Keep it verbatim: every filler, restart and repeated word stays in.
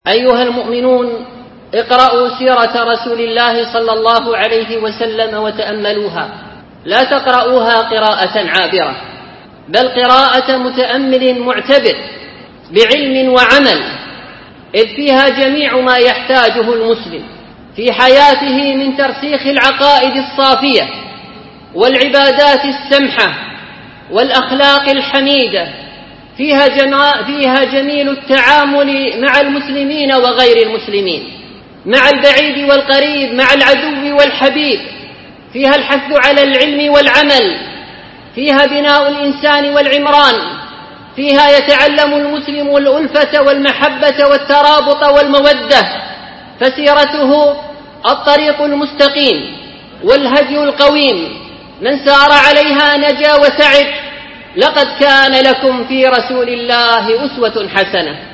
أيها المؤمنون، اقرأوا سيرة رسول الله صلى الله عليه وسلم وتأملوها، لا تقرأوها قراءة عابرة، بل قراءة متأمل معتبر بعلم وعمل، إذ فيها جميع ما يحتاجه المسلم في حياته من ترسيخ العقائد الصافية والعبادات السمحة والأخلاق الحميدة. فيها, فيها جميل التعامل مع المسلمين وغير المسلمين، مع البعيد والقريب، مع العدو والحبيب. فيها الحث على العلم والعمل، فيها بناء الإنسان والعمران، فيها يتعلم المسلم الألفة والمحبة والترابط والمودة. فسيرته الطريق المستقيم والهدي القويم، من سار عليها نجا وسعد. لقد كان لكم في رسول الله أسوة حسنة.